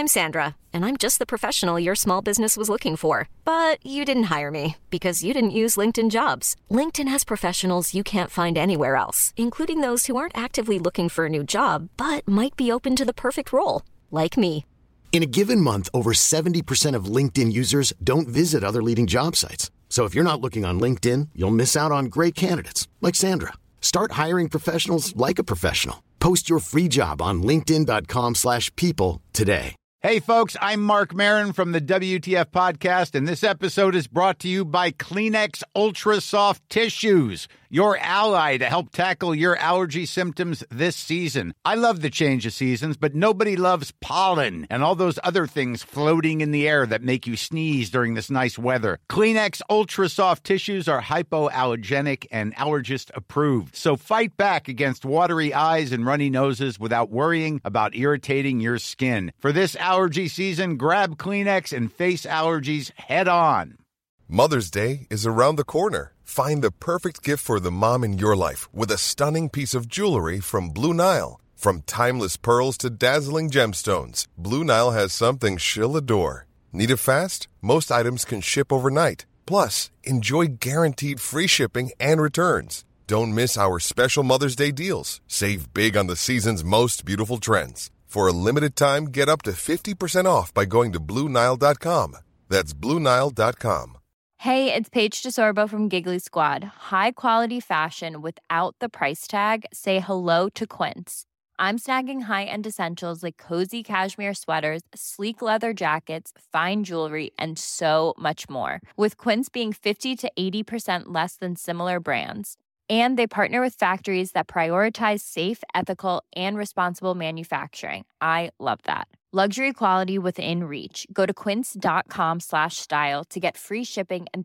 I'm Sandra, and I'm just the professional your small business was looking for. But you didn't hire me because you didn't use LinkedIn Jobs. LinkedIn has professionals you can't find anywhere else, including those who aren't actively looking for a new job, but might be open to the perfect role, like me. In a given month, over 70% of LinkedIn users don't visit other leading job sites. So if you're not looking on LinkedIn, you'll miss out on great candidates like Sandra. Start hiring professionals like a professional. Post your free job on linkedin.com/people today. Hey, folks, I'm Mark Maron from the WTF Podcast, and this episode is brought to you by Kleenex Ultra Soft Tissues, your ally to help tackle your allergy symptoms this season. I love the change of seasons, but nobody loves pollen and all those other things floating in the air that make you sneeze during this nice weather. Kleenex Ultra Soft Tissues are hypoallergenic and allergist approved, so fight back against watery eyes and runny noses without worrying about irritating your skin. For this allergy season, grab Kleenex and face allergies head on. Mother's Day is around the corner. Find the perfect gift for the mom in your life with a stunning piece of jewelry from Blue Nile. From timeless pearls to dazzling gemstones, Blue Nile has something she'll adore. Need it fast? Most items can ship overnight. Plus, enjoy guaranteed free shipping and returns. Don't miss our special Mother's Day deals. Save big on the season's most beautiful trends. For a limited time, get up to 50% off by going to BlueNile.com. That's BlueNile.com. Hey, it's Paige DeSorbo from Giggly Squad. High quality fashion without the price tag. Say hello to Quince. I'm snagging high-end essentials like cozy cashmere sweaters, sleek leather jackets, fine jewelry, and so much more. With Quince being 50 to 80% less than similar brands. And they partner with factories that prioritize safe, ethical, and responsible manufacturing. I love that. Luxury quality within reach. Go to quince.com/style to get free shipping and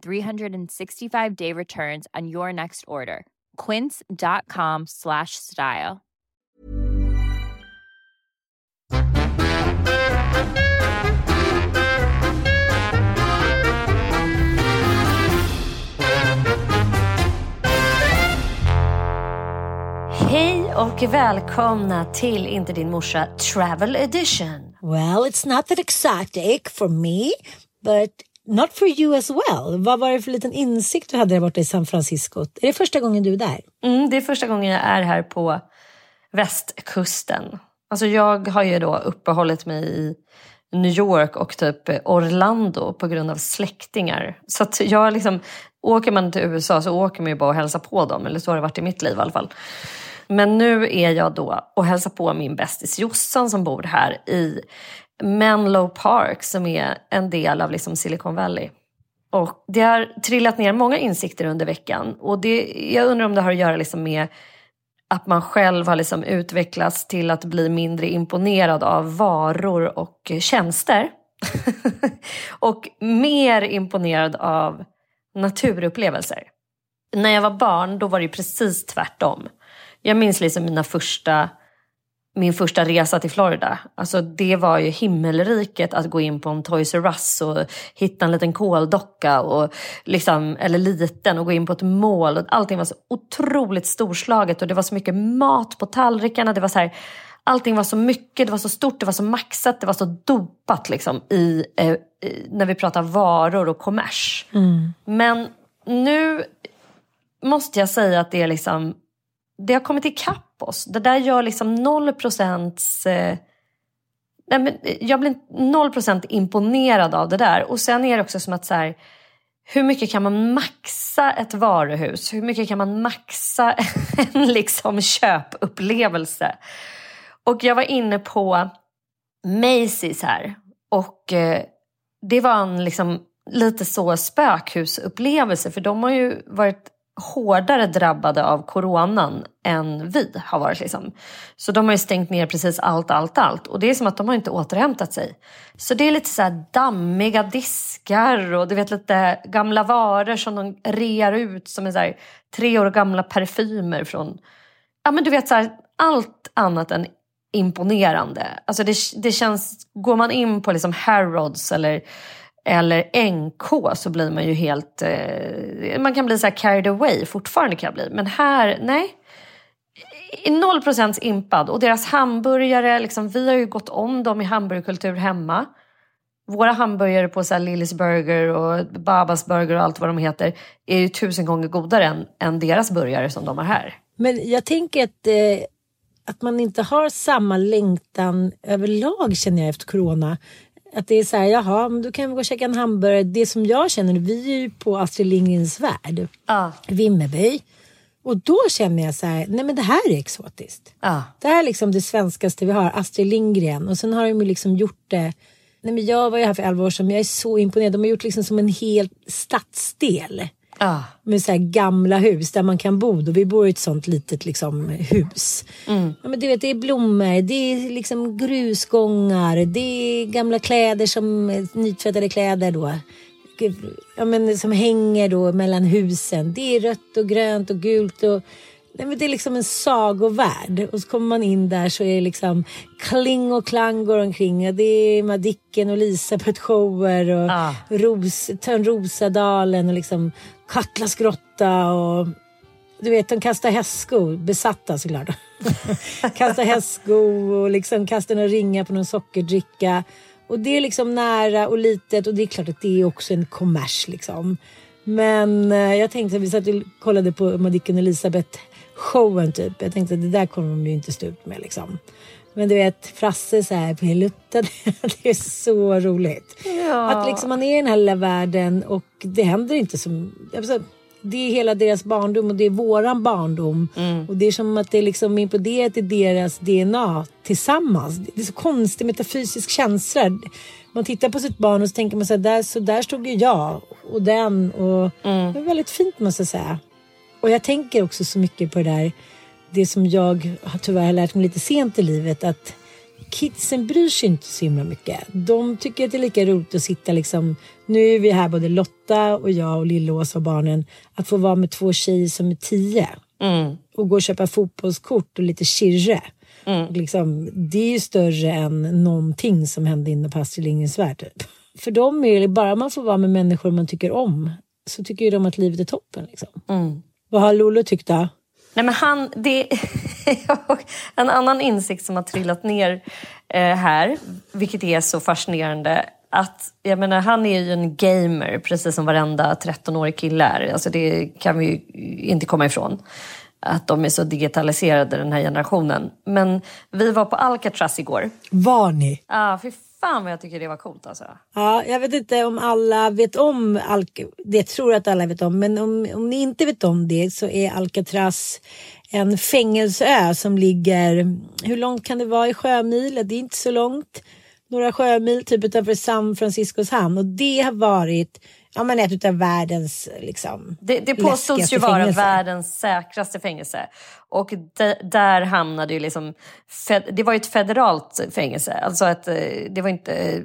365-day returns on your next order. Quince.com/style. Hej och välkomna till Inte din morsa Travel Edition. Well, it's not that exotic for me, but not for you as well. Vad var det för liten insikt du hade där borta i San Francisco? Är det första gången du är där? Det är första gången jag är här på västkusten. Alltså jag har ju då uppehållit mig i New York och typ Orlando på grund av släktingar. Så att jag liksom, åker man till USA så åker man ju bara och hälsar på dem. Eller så har det varit i mitt liv i alla fall. Men nu är jag då och hälsar på min bästis Jossan som bor här i Menlo Park som är en del av liksom Silicon Valley. Och det har trillat ner många insikter under veckan. Och jag undrar om det har att göra liksom med att man själv har liksom utvecklats till att bli mindre imponerad av varor och tjänster. Och mer imponerad av naturupplevelser. När jag var barn då var det precis tvärtom. Jag minns liksom min första resa till Florida. Alltså det var ju himmelriket att gå in på en Toys R Us och hitta en liten koldocka och liksom, eller liten och gå in på ett mål. Och allting var så otroligt storslaget och det var så mycket mat på tallrikarna. Det var så här, allting var så mycket, det var så stort, det var så maxat, det var så dopat liksom när vi pratar varor och kommers. Men nu måste jag säga att det är liksom, det har kommit ikapp oss. Det där gör liksom 0%. Jag blir 0% imponerad av det där. Och sen är det också som att så här, hur mycket kan man maxa ett varuhus? Hur mycket kan man maxa en liksom köpupplevelse? Och jag var inne på Macy's här. Och det var en liksom lite så spökhusupplevelse. För de har ju varit hårdare drabbade av coronan än vi har varit liksom. Så de har ju stängt ner precis allt. Och det är som att de har inte återhämtat sig. Så det är lite så här dammiga diskar och du vet lite gamla varor som de rear ut som är så här 3 år gamla parfymer från, ja men du vet så här, allt annat än imponerande. Alltså det känns, går man in på liksom Harrods eller NK så blir man ju helt, man kan bli så här carried away, fortfarande kan jag bli, men här, nej, 0% impad. Och deras hamburgare, liksom, vi har ju gått om dem i hamburgerkultur hemma. Våra hamburgare på så här Lillys Burger och Babas Burger och allt vad de heter är ju 1000 gånger godare än deras burgare som de har här. Men jag tänker att man inte har samma längtan överlag, känner jag, efter corona. Att det är så här, jaha, men då kan vi gå och käka en hamburgare. Det som jag känner, vi är ju på Astrid Lindgrens värld. Vimmerby. Och då känner jag så här, nej men det här är exotiskt. Det här är liksom det svenskaste vi har, Astrid Lindgren. Och sen har de ju liksom gjort det. Nej men jag var ju här för 11 år sedan, men jag är så imponerad. De har gjort liksom som en hel stadsdel. Med så här gamla hus där man kan bo. Och vi bor i ett sånt litet liksom hus. Ja, men du vet, det är blommor, det är liksom grusgångar, det är gamla kläder, som nytvättade kläder då. Ja, men som hänger då mellan husen. Det är rött och grönt och gult och nej, men det är liksom en sagovärld. Och så kommer man in där så är det liksom Kling och Klang går omkring. Och det är Madicken och Elisabeth shower och Törnrosadalen och liksom Katlas grotta och du vet, de kastar hästskor, besatta såklart. Kastar hästskor och liksom kastar några ringar på någon sockerdricka. Och det är liksom nära och litet och det är klart att det är också en kommers liksom. Men jag tänkte att vi satt och kollade på Madicken och Elisabeth showen typ. Jag tänkte att det där kommer de ju inte stå ut med liksom. Men du vet, Frasse så här på lutta, det är så roligt. Ja. Att liksom man är i den här lilla världen och det händer inte som... Det är hela deras barndom och det är våran barndom. Och det är som att det är liksom imploderat i deras DNA tillsammans. Det är så konstig metafysisk känsla. Man tittar på sitt barn och så tänker man så där stod ju jag och den. Och det är väldigt fint, måste jag säga. Och jag tänker också så mycket på det där. Det som jag tyvärr har lärt mig lite sent i livet. Att kidsen bryr sig inte så himla mycket. De tycker att det är lika roligt att sitta liksom... Nu är vi här både Lotta och jag och Lillås och barnen. Att få vara med 2 tjejer som är 10. Och gå och köpa fotbollskort och lite kirre. Och liksom, det är ju större än någonting som hände inne på Astrid Lindgrens värld. Typ. För dem är det bara man får vara med människor man tycker om. Så tycker ju de att livet är toppen liksom. Vad har Lollo tyckt då? Nej, men det en annan insikt som har trillat ner här, vilket är så fascinerande, att jag menar, han är ju en gamer precis som varenda 13-årig kille är. Alltså det kan vi ju inte komma ifrån, att de är så digitaliserade, den här generationen. Men vi var på Alcatraz igår. Var ni? Ja, för fan vad jag tycker det var coolt alltså. Ja, jag vet inte om alla vet om det, tror jag att alla vet om, men om ni inte vet om det så är Alcatraz en fängelseö som ligger, hur långt kan det vara i sjömil? Det är inte så långt. Några sjömil typ utanför San Franciscos hamn, och det har varit ett av världens liksom, det påstås ju vara världens säkraste fängelse. Och där hamnade ju liksom det var ju ett federalt fängelse. Alltså att det var inte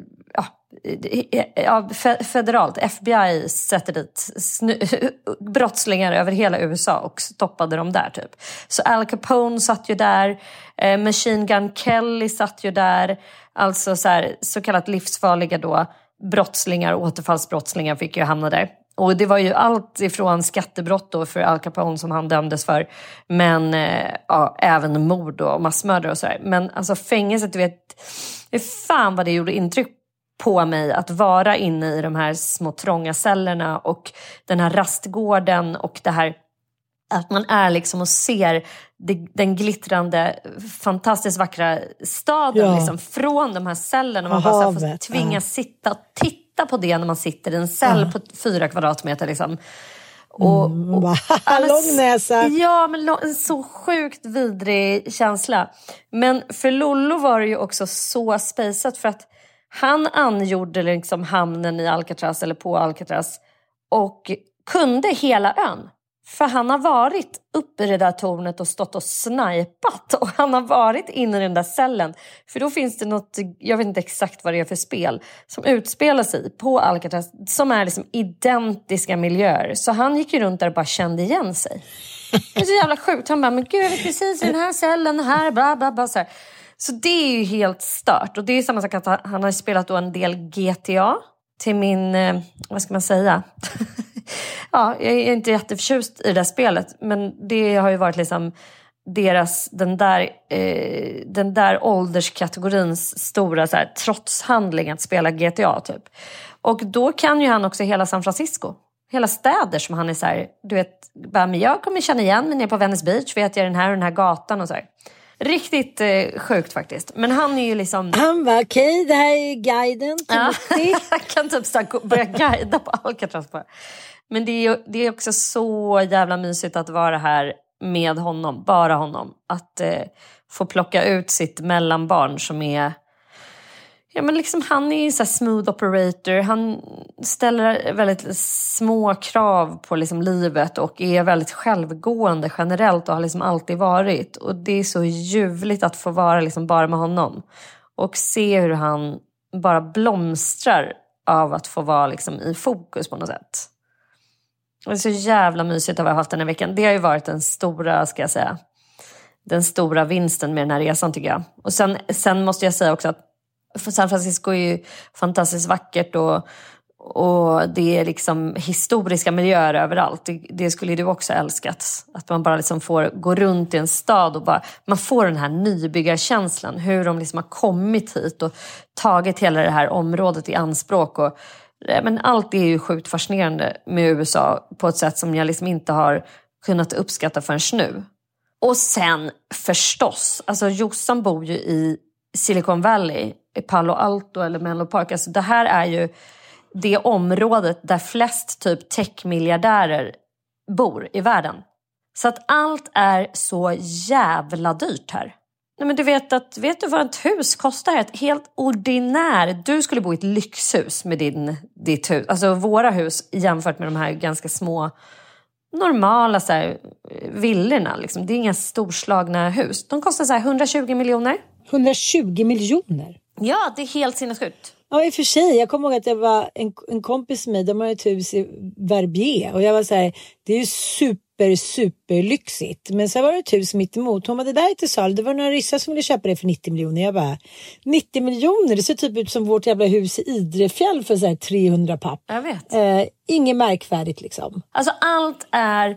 federalt. FBI sätter dit brottslingar över hela USA och stoppade dem där typ. Så Al Capone satt ju där, Machine Gun Kelly satt ju där. Alltså så kallat livsfarliga då brottslingar, återfallsbrottslingar fick ju hamna där. Och det var ju allt ifrån skattebrott då för Al Capone som han dömdes för. Men även mord och massmördare och sådär. Men alltså fängelset, du vet, fan vad det gjorde intryck på mig att vara inne i de här små trånga cellerna och den här rastgården och det här att man är liksom och ser den glittrande, fantastiskt vackra staden liksom, från de här cellerna. Och man bara får tvingas sitta och titta på det när man sitter i en cell på 4 kvadratmeter liksom. Och lång näsa. Ja, men en så sjukt vidrig känsla. Men för Lollo var det ju också så spejsat för att han angjorde liksom hamnen i Alcatraz eller på Alcatraz och kunde hela ön. För han har varit uppe i det där tornet och stått och snipat. Och han har varit inne i den där cellen. För då finns det något, jag vet inte exakt vad det är för spel, som utspelar sig på Alcatraz. Som är liksom identiska miljöer. Så han gick ju runt där och bara kände igen sig. Det är så jävla sjukt. Han bara, men gud, jag är precis i den här cellen här, bla bla bla. Så det är ju helt stört. Och det är samma sak att han har spelat då en del GTA till min, vad ska man säga? Ja, jag är inte jätteförtjust i det där spelet. Men det har ju varit liksom den där ålderskategorins stora så här, trotshandling att spela GTA typ. Och då kan ju han också hela San Francisco. Hela städer som han är så här, du vet, bara, men jag kommer känna igen mig nere på Venice Beach, vet jag den här gatan och så här. Riktigt sjukt faktiskt. Men han är ju liksom... Han var okej, det här är guiden. Ja. Han kan typ börja guida på Alcatraz. Men det är också så jävla mysigt att vara här med honom, bara honom. Att få plocka ut sitt mellanbarn som är... Ja, men liksom han är ju så här smooth operator. Han ställer väldigt små krav på liksom livet och är väldigt självgående generellt och har liksom alltid varit. Och det är så ljuvligt att få vara liksom bara med honom. Och se hur han bara blomstrar av att få vara liksom i fokus på något sätt. Det är så jävla mysigt att ha haft den här veckan. Det har ju varit den stora, ska jag säga, den stora vinsten med den här resan tycker jag. Och sen måste jag säga också att för San Francisco är ju fantastiskt vackert och det är liksom historiska miljöer överallt. Det skulle du också älskat. Att man bara liksom får gå runt i en stad och bara, man får den här nybyggarkänslan. Hur de liksom har kommit hit och tagit hela det här området i anspråk. Och, men allt är ju sjukt fascinerande med USA på ett sätt som jag liksom inte har kunnat uppskatta förrän nu. Och sen förstås, alltså Jossan bor ju i Silicon Valley, i Palo Alto eller Menlo Park. Alltså det här är ju det området där flest typ tech-miljardärer bor i världen. Så att allt är så jävla dyrt här. Nej, men vet du vad ett hus kostar? Ett helt ordinär. Du skulle bo i ett lyxhus med ditt hus. Alltså våra hus jämfört med de här ganska små normala så här, villorna. Liksom. Det är inga storslagna hus. De kostar så här 120 miljoner. 120 miljoner? Ja, det är helt sinnessjukt. Ja, i och för sig. Jag kommer ihåg att det var en kompis med mig. De har ett hus i Verbier. Och jag var så här, det är ju super lyxigt. Men så var det ett hus mitt emot. Hon var det där inte sal. Det var några ryssar som ville köpa det för 90 miljoner. Jag bara, 90 miljoner? Det ser typ ut som vårt jävla hus i Idrefjäll för så här 300 papp. Jag vet. Inget märkvärdigt liksom. Alltså allt är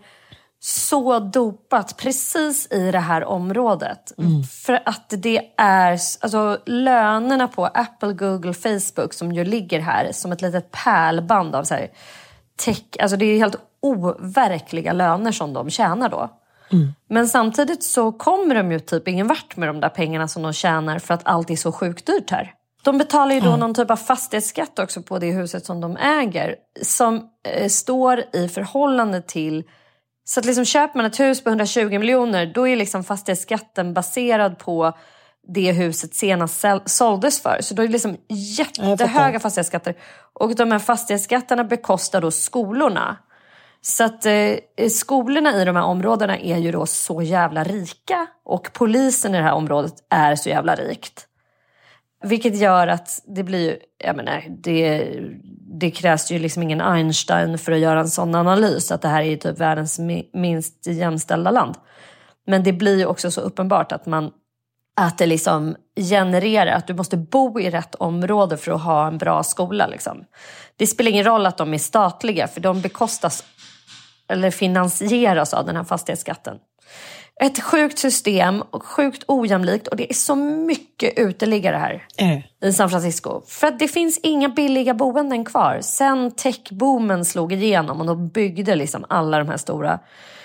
så dopat precis i det här området. För att det är, alltså lönerna på Apple, Google, Facebook som ju ligger här som ett litet pärlband av så här tech, alltså det är helt overkliga löner som de tjänar då. Men samtidigt så kommer de ju typ ingen vart med de där pengarna som de tjänar för att allt är så sjukt dyrt här. De betalar ju då någon typ av fastighetsskatt också på det huset som de äger som står i förhållande till. Så att liksom köper man ett hus på 120 miljoner, då är liksom fastighetsskatten baserad på det huset senast såldes för. Så då är det liksom jättehöga fastighetsskatter. Och de här fastighetsskatterna bekostar då skolorna. Så att skolorna i de här områdena är ju då så jävla rika. Och polisen i det här området är så jävla rikt. Vilket gör att det blir ju, jag menar, det krävs ju liksom ingen Einstein för att göra en sån analys. Att det här är typ världens minst jämställda land. Men det blir ju också så uppenbart att det liksom genererar att du måste bo i rätt område för att ha en bra skola. Liksom. Det spelar ingen roll att de är statliga för de bekostas eller finansieras av den här fastighetsskatten. Ett sjukt system och sjukt ojämlikt och det är så mycket uteliggare här i San Francisco. För att det finns inga billiga boenden kvar. Sen techboomen slog igenom och de byggde liksom alla de här stora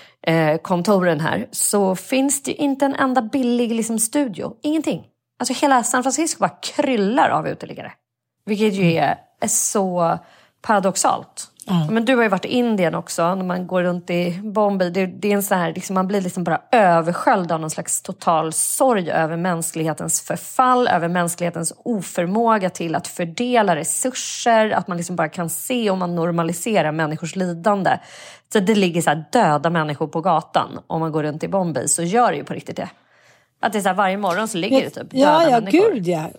kontoren här så finns det inte en enda billig liksom studio. Ingenting. Alltså hela San Francisco bara kryllar av uteliggare. Vilket ju är så paradoxalt. Men du har ju varit i Indien också. När man går runt i Bombay. Det är en sån här, liksom, man blir liksom bara översköljd av någon slags total sorg över mänsklighetens förfall. Över mänsklighetens oförmåga till att fördela resurser. Att man liksom bara kan se om man normaliserar människors lidande. Så det ligger så här döda människor på gatan. Om man går runt i Bombay så gör det ju på riktigt det. Att det är så här, varje morgon så ligger det typ döda människor. Gud ja.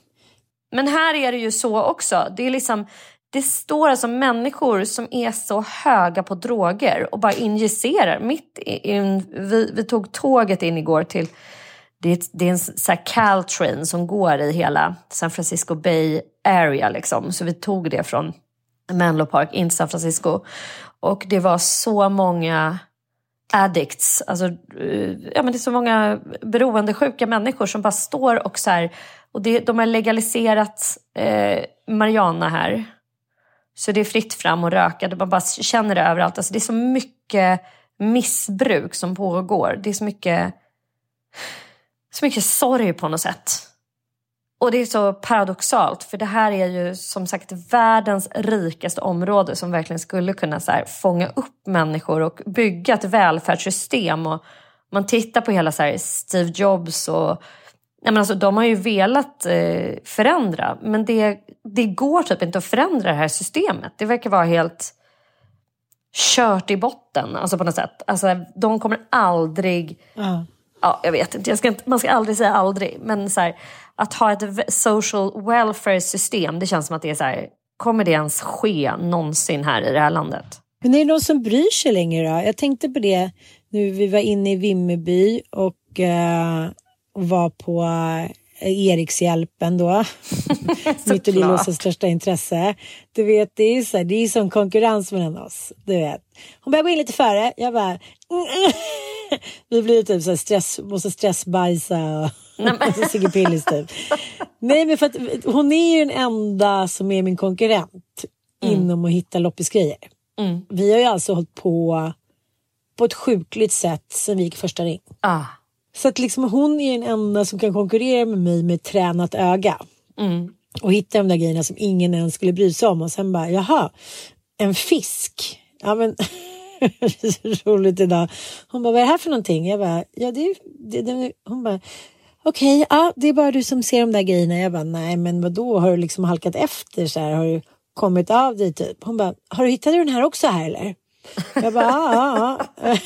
Men här är det ju så också. Det är liksom... Det står alltså människor som är så höga på droger och bara injicerar. Vi tog tåget in igår till... Det är en så här Caltrain som går i hela San Francisco Bay Area. Liksom. Så vi tog det från Menlo Park in till San Francisco. Och det var så många addicts. Alltså, ja, men det är så många beroendesjuka människor som bara står och så här. Och de har legaliserat marijuana här. Så det är fritt fram och röka. Man bara känner det överallt. Alltså, det är så mycket missbruk som pågår. Det är så mycket sorg på något sätt. Och det är så paradoxalt. För det här är ju som sagt världens rikaste område som verkligen skulle kunna så här, fånga upp människor och bygga ett välfärdssystem. Och man tittar på hela så här, Steve Jobs och alltså, de har ju velat förändra. Men det går typ inte att förändra det här systemet. Det verkar vara helt kört i botten. Alltså på något sätt. Alltså, de kommer aldrig... Ja, jag vet inte. Man ska aldrig säga aldrig. Men så här, att ha ett social welfare-system, det känns som att det är så här, kommer det ens ske någonsin här i det här landet? Men är det någon som bryr sig längre då? Jag tänkte på det nu vi var inne i Vimmerby och var på Erikshjälpen då. Mitt och Lillåsas största intresse. Du vet, det är som konkurrens mellan oss. Du vet. Hon börjar gå in lite före. Jag bara... Vi blir typ så här måste stressbajsa och Sigge Pillis typ. Nej, men för att hon är ju den enda som är min konkurrent inom att hitta loppisgrejer. Vi har ju alltså hållit på ett sjukligt sätt sen vi gick första ring. Så att liksom hon är den enda som kan konkurrera med mig med tränat öga. Och hitta de där grejerna som ingen ens skulle bry sig om. Och sen bara, jaha, en fisk. Ja, men... Det är så roligt idag. Hon bara, vad är det här för någonting? Jag bara, ja det hon bara, okej, ja, det är bara du som ser de där grejerna. Jag bara, nej men vadå, har du liksom halkat efter så här? Har du kommit av dig typ? Hon bara, har du hittat den här också här eller? Jag bara, ja.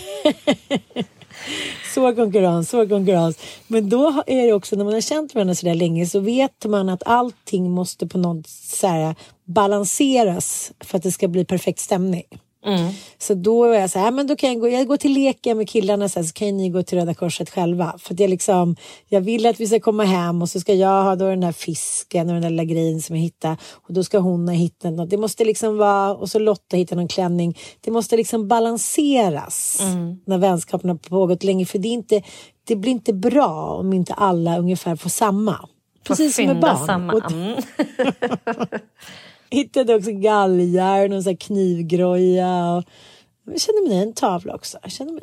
Så konkurrens. Men då är det också, när man har känt varandra så där länge, så vet man att allting måste på något så här balanseras för att det ska bli perfekt stämning. Så då är jag så här, men då kan jag gå till leken med killarna så kan ni gå till Röda Korset själva, för att jag vill att vi ska komma hem och så ska jag ha då den där fisken och den där lilla grejen som jag hittade, och då ska hon ha hittat något. Det måste liksom vara, och så Lotta hittar någon klänning. Det måste liksom balanseras när vänskapen har pågått länge, för det blir inte bra om inte alla ungefär får samma. Precis som med barn. Hittade också galgar och så knivgroja. Och jag känner mig en tavla också.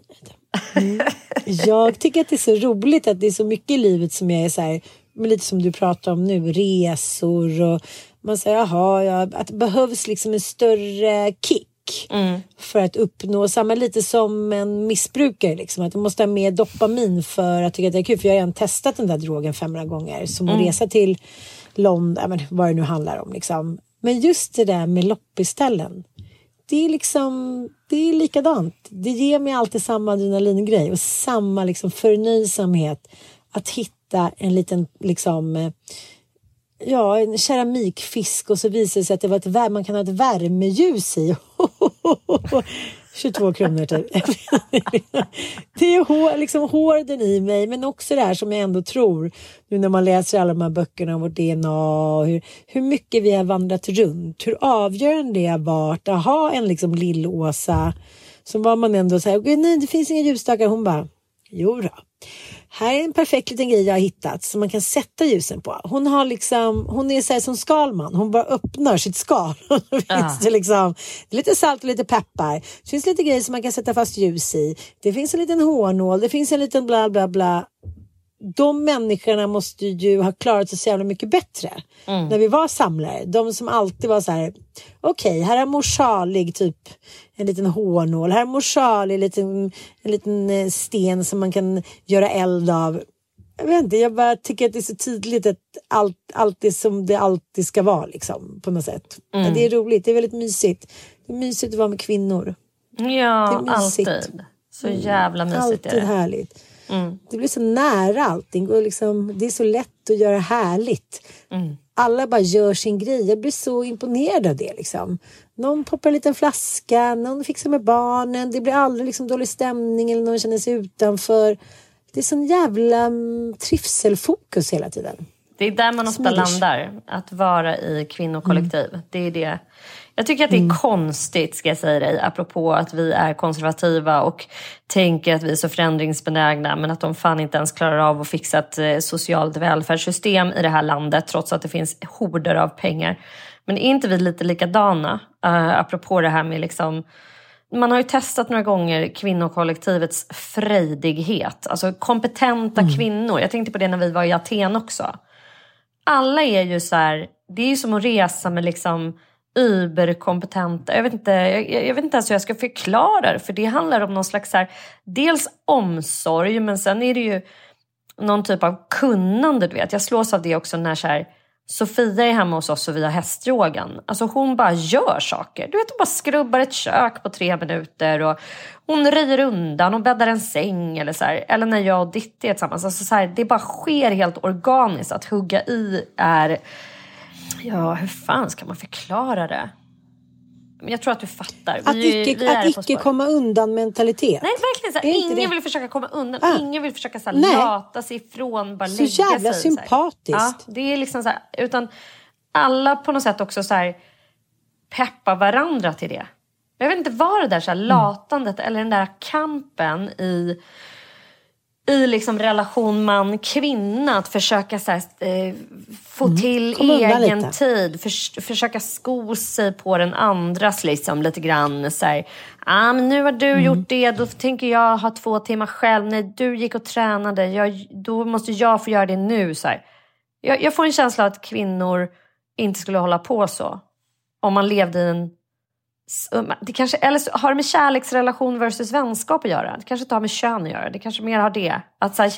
Jag tycker att det är så roligt att det är så mycket i livet som jag är så här, men lite som du pratar om nu, resor och man säger, att det behövs liksom en större kick för att uppnå samma, lite som en missbrukare liksom, att du måste ha mer dopamin för att tycka att det är kul, för jag har redan testat den där drogen 500 gånger, som att resa till London, vad det nu handlar om liksom. Men just det där med loppiställen, det är liksom, det är likadant. Det ger mig alltid samma adrenalingrej och samma liksom förnöjsamhet att hitta en liten liksom, en keramikfisk, och så visar det sig att det var man kan ha ett värmeljus i. 22 kronor typ. Det är liksom hården i mig, men också det här som jag ändå tror nu när man läser alla de här böckerna om vårt DNA och hur mycket vi har vandrat runt, hur avgörande det har varit att ha en liksom Lill-Åsa som var man ändå säger, nej det finns inga ljusstakar. Hon bara, jo då. Här är en perfekt liten grej jag har hittat som man kan sätta ljusen på. Hon är så här som Skalman. Hon bara öppnar sitt skal. Det är lite salt och lite peppar. Det finns lite grejer som man kan sätta fast ljus i. Det finns en liten hårnål. Det finns en liten bla bla bla. De människorna måste ju ha klarat sig så jävla mycket bättre när vi var samlare. De som alltid var så här, okej, här är mor Charlie typ en liten hårnål. Här är mor Charlie en liten sten som man kan göra eld av. Jag vet inte, jag bara tycker att det är så tydligt att allt är som det alltid ska vara liksom, på något sätt. Ja, det är roligt, det är väldigt mysigt. Det är mysigt att vara med kvinnor. Ja, alltid. Så jävla mysigt alltid är det. Härligt. Det blir så nära allting och liksom, det är så lätt att göra härligt. Alla bara gör sin grej. Jag blir så imponerad av det liksom. Någon poppar en liten flaska, någon fixar med barnen. Det blir aldrig liksom dålig stämning eller någon känner sig utanför. Det är sån jävla trivselfokus hela tiden. Det är där man ofta landar. Att vara i kvinnokollektiv. Det är det. Jag tycker att det är konstigt, ska jag säga dig, apropå att vi är konservativa och tänker att vi är så förändringsbenägna, men att de fan inte ens klarar av att fixa ett socialt välfärdssystem i det här landet, trots att det finns horder av pengar. Men är inte vi lite likadana? Apropå det här med liksom... Man har ju testat några gånger kvinnokollektivets frejdighet. Alltså kompetenta kvinnor. Jag tänkte på det när vi var i Aten också. Alla är ju så här... Det är ju som att resa med liksom... überkompetenta. Jag vet inte ens hur jag ska förklara det. För det handlar om någon slags så här, dels omsorg, men sen är det ju någon typ av kunnande, du vet. Jag slås av det också när så här, Sofia är hemma hos oss och vi har hästyogan. Alltså hon bara gör saker. Du vet, hon bara skrubbar ett kök på 3 minuter och hon röjer undan och bäddar en säng eller så här. Eller när jag och Ditti är tillsammans. Alltså så här, det bara sker helt organiskt. Att hugga i är... Ja, hur fan ska man förklara det? Men jag tror att du fattar. Att icke komma undan mentalitet. Nej, verkligen så här, ingen vill försöka komma undan. Ingen vill försöka så här, lata sig ifrån, bara så lägga jävla sig, sympatiskt. Ja, det är liksom så här, utan alla på något sätt också så här peppar varandra till det. Jag vet inte vad det där så här latandet eller den där kampen i liksom relation man-kvinna, att försöka så här, få till egen tid, försöka sko sig på den andras liksom, lite grann så här, men nu har du gjort det, då tänker jag ha 2 timmar själv, nej du gick och tränade, då måste jag få göra det nu så här. Jag får en känsla att kvinnor inte skulle hålla på så om man levde i en... Det kanske, eller så har det med kärleksrelation versus vänskap att göra. Det kanske inte har med kön att göra. Det kanske mer har det. Att så här,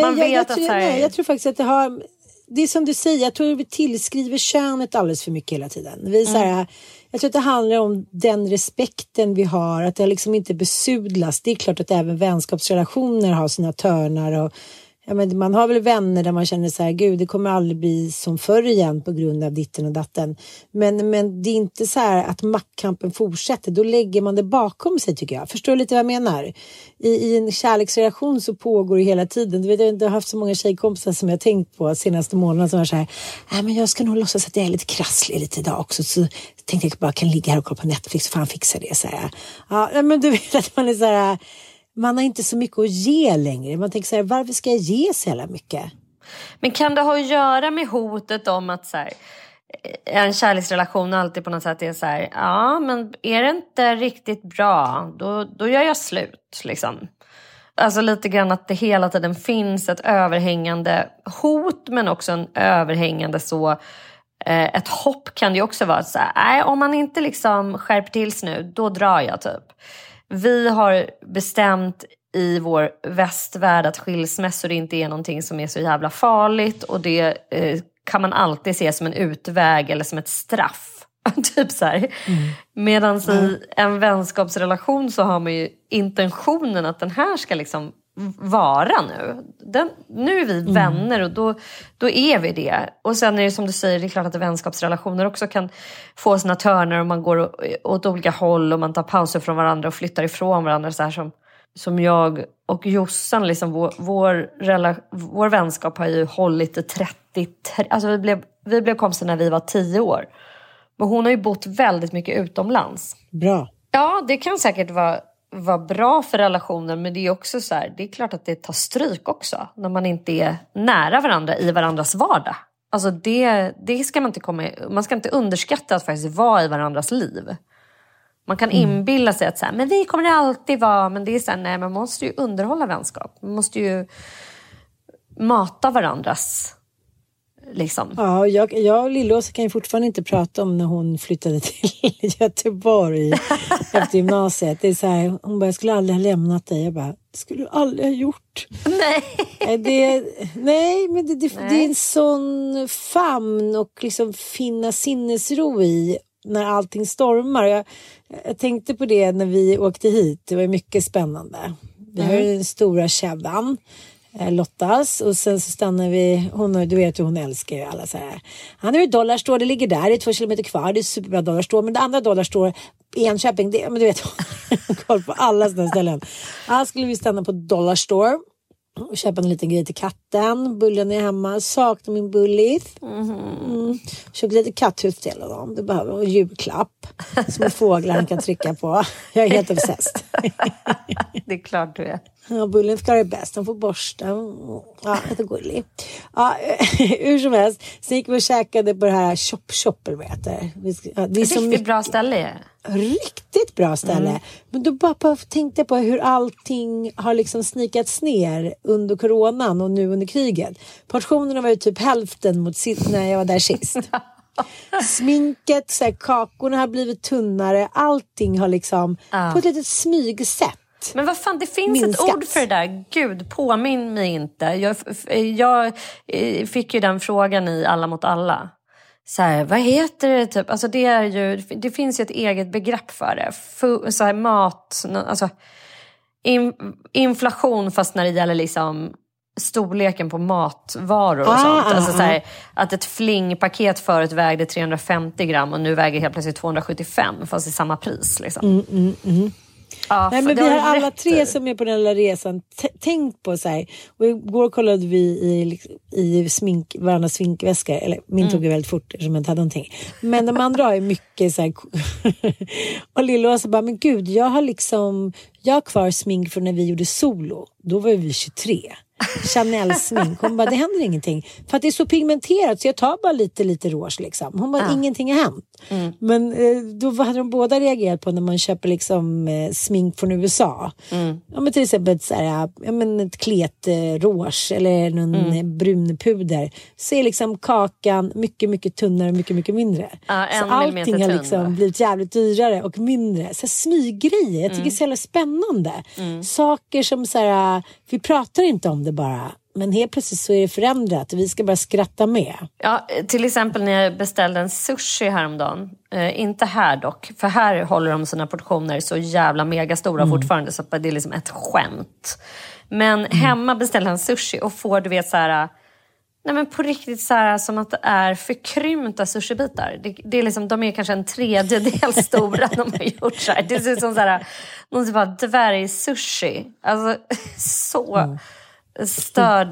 jag tror faktiskt att det har... Det är som du säger, jag tror vi tillskriver könet alldeles för mycket hela tiden. Jag tror att det handlar om den respekten vi har. Att det liksom inte besudlas. Det är klart att även vänskapsrelationer har sina törnar och... Ja, men man har väl vänner där man känner så här, gud, det kommer aldrig bli som förr igen på grund av ditten och datten. Men det är inte så här att maktkampen fortsätter. Då lägger man det bakom sig, tycker jag. Förstår du lite vad jag menar? I en kärleksrelation så pågår det hela tiden. Du vet, jag har inte haft så många tjejkompisar som jag tänkt på senaste månaden som var så här, men jag ska nog låtsas att jag är lite krasslig lite idag också. Så tänkte jag bara kan ligga här och kolla på Netflix och fan fixa det. Så här. Ja, men du vet att man är så här... Man har inte så mycket att ge längre. Man tänker så här, varför ska jag ge så jävla mycket? Men kan det ha att göra med hotet om att så här, en kärleksrelation alltid på något sätt är så här, ja men är det inte riktigt bra, då gör jag slut liksom. Alltså lite grann att det hela tiden finns ett överhängande hot, men också en överhängande så... Ett hopp kan det ju också vara så här, nej, om man inte liksom skärper till sig nu, då drar jag typ. Vi har bestämt i vår västvärld att skilsmässor inte är någonting som är så jävla farligt. Och det kan man alltid se som en utväg eller som ett straff. Typ så här. Medan i en vänskapsrelation så har man ju intentionen att den här ska liksom vara nu. Nu är vi vänner och då är vi det. Och sen är det som du säger, det är klart att vänskapsrelationer också kan få sina törnar och man går åt olika håll och man tar pauser från varandra och flyttar ifrån varandra så här som jag och Jossan liksom, vår vänskap har ju hållit i 30, alltså vi blev kompisar när vi var 10 år. Men hon har ju bott väldigt mycket utomlands. Bra. Ja, det kan säkert vara bra för relationen, men det är också så här, det är klart att det tar stryk också när man inte är nära varandra i varandras vardag. Alltså det ska man inte man ska inte underskatta att faktiskt vara i varandras liv. Man kan inbilla sig att så här, men vi kommer det alltid vara, men det är så här, nej, man måste ju underhålla vänskap. Man måste ju mata varandras liksom. Ja, jag och Lillåsa kan ju fortfarande inte prata om när hon flyttade till Göteborg efter gymnasiet. Det är så här, hon bara, jag skulle aldrig ha lämnat dig. Jag bara, det skulle du aldrig ha gjort. Nej. Men det är en sån famn och liksom finna sinnesro i när allting stormar. Jag tänkte på det när vi åkte hit. Det var mycket spännande. Vi har ju den stora källan. Lottas, och sen så stannar vi, du vet hur hon älskar ju alla så här. Han är ju Dollarstore, det ligger där, det är 2 kilometer kvar, det är superbra Dollarstore, men det andra Dollarstore i Enköping, men du vet, koll på alla sådana ställen. Här skulle vi stanna på Dollarstore. Och köpa en liten grej till katten. Bullen är hemma. Saknar min bullis. Köpt lite katthus till honom. Det behöver en julklapp. Små fåglar han kan trycka på. Jag är helt obsessed. Det är klart du är. Ja, bullen ska ha det bäst. Han får borsta. Ja, det är gullig. Ja, hur som helst. Sen gick vi och käkade på det här Chop eller vad heter. Det är så riktigt bra ställe. Riktigt bra ställe. Men då bara tänkte jag på hur allting har liksom snikats ner under coronan och nu under kriget. Portionerna var ju typ hälften mot när jag var där sist. Sminket, så här, kakorna har blivit tunnare. Allting har liksom på ett litet smygsätt. Men vad fan, det finns ett ord för det där. Gud, påminn mig inte. Jag fick ju den frågan i Alla mot alla. Så här, vad heter det typ? Alltså det är ju, det finns ju ett eget begrepp för det. Så här, mat, alltså inflation, fast när det gäller liksom storleken på matvaror och sånt. Alltså så här, att ett flingpaket förut vägde 350 gram och nu väger helt plötsligt 275 fast i samma pris liksom. Ja, nej, men vi har alla tre som är på den här resan tänkt på så här. Och igår kollade vi i varandras sminkväskor. Eller min tog ju väldigt fort eftersom jag inte hade någonting. Men de andra har ju mycket så här. Och Lilla bara, men gud, jag har kvar smink från när vi gjorde solo. Då var vi 23. Chanel-smink. Hon bara, det händer ingenting. För att det är så pigmenterat så jag tar bara lite rouge liksom. Hon bara, ingenting har hänt. Men då hade de båda reagerat på när man köper liksom smink från USA. Ja, men till exempel så här, ja, men ett klet rouge eller någon brun puder. Så är liksom kakan mycket, mycket tunnare och mycket, mycket mindre. Så allting har liksom blivit jävligt dyrare och mindre. Så här, smyggrejer. Jag tycker det är så jävla spännande. Saker som så här, vi pratar inte om det bara. Men helt plötsligt så är det förändrat och vi ska bara skratta med. Ja, till exempel när jag beställde en sushi häromdagen. Inte här dock. För här håller de sina portioner så jävla megastora fortfarande. Så att det är liksom ett skämt. Men hemma beställde en sushi och får, du vet, så här... Nej, men på riktigt så här, som att det är förkrympta sushibitar. Det är liksom, de är kanske en tredjedel stora de har gjort så här. Det ser ut som så här, någon typ av dvärgsushi. Alltså så... störd,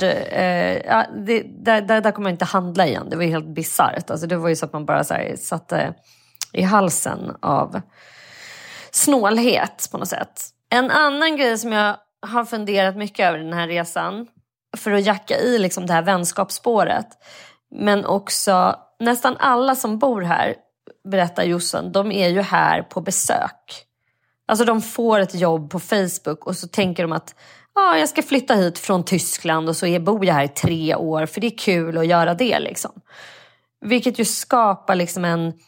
där kommer man inte handla igen. Det var ju helt bizarrt. Alltså, det var ju så att man bara så här, satte i halsen av snålhet på något sätt. En annan grej som jag har funderat mycket över den här resan, för att jacka i liksom det här vänskapsspåret, men också nästan alla som bor här, berättar Jossan, de är ju här på besök. Alltså de får ett jobb på Facebook och så tänker de att jag ska flytta hit från Tyskland och så bor jag här i 3 år för det är kul att göra det liksom. Vilket ju skapar liksom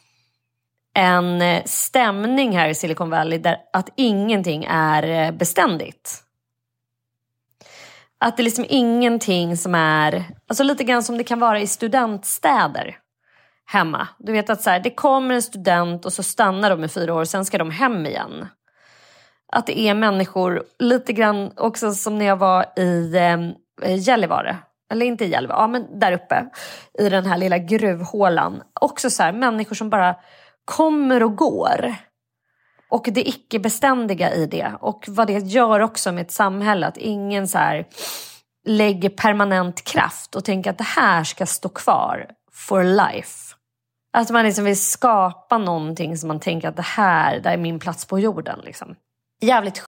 en stämning här i Silicon Valley där att ingenting är beständigt. Att det är liksom ingenting som är, alltså lite grann som det kan vara i studentstäder hemma. Du vet att så här, det kommer en student och så stannar de i 4 år och sen ska de hem igen. Att det är människor, lite grann också som när jag var i Gällivare. Eller inte i Gällivare, ja men där uppe. I den här lilla gruvhålan. Också så här, människor som bara kommer och går. Och det icke-beständiga i det. Och vad det gör också med ett samhälle. Att ingen så här lägger permanent kraft och tänker att det här ska stå kvar for life. Att man liksom vill skapa någonting som man tänker att det här, där är min plats på jorden liksom. Jävligt.